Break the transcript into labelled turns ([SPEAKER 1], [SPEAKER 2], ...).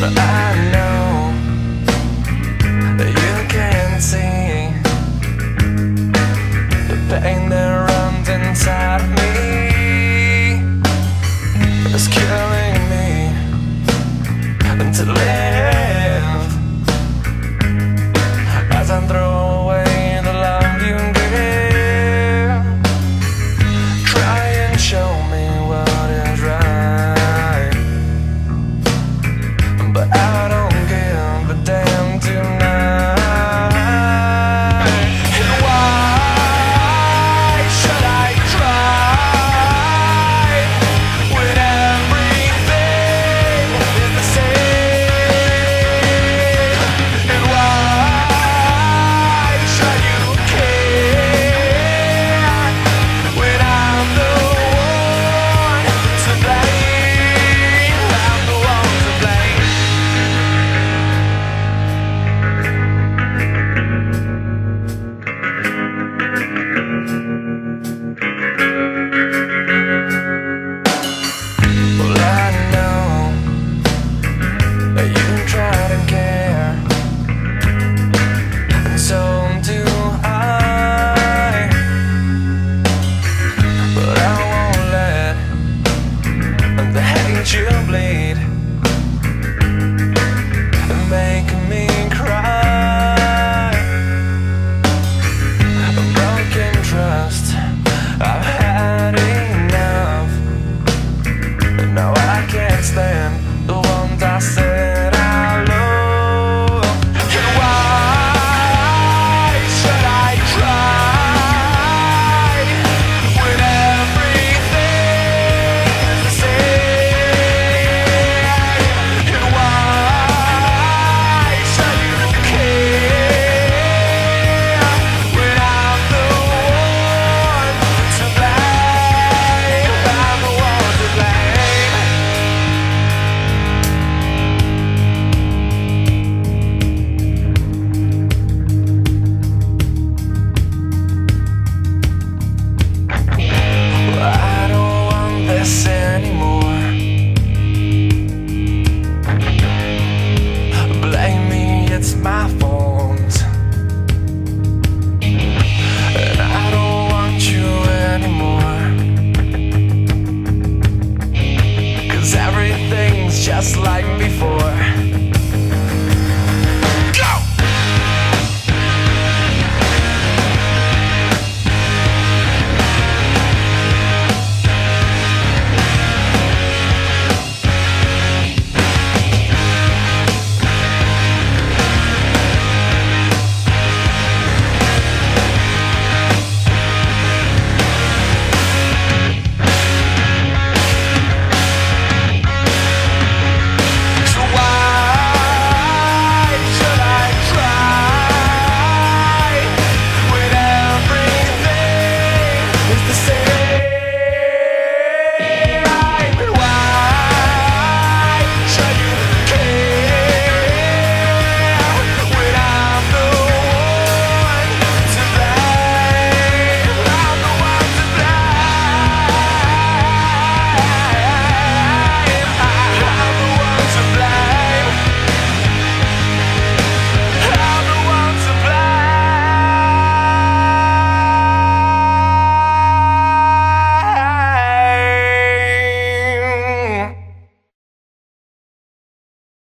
[SPEAKER 1] I know that you can't see the pain that runs inside of me. It's killing me to live as I throw away the love you give. Try and show me what is right, but I don't give a damn tonight. And why should I try when everything is the same? And why should you care when I'm the one to blame? I'm the one to blame. Well, I know that you try to care, and so do I. But I won't let the hate you bleed and make me cry. A broken trust, I've had enough. Now I can't stand the ones I said I love. And why should I try when everything is the same? And why should you care when I'm the one to blame? I'm the one to blame. I don't want this anymore. Blame me, it's my fault. And I don't want you anymore, 'cause everything's just like before.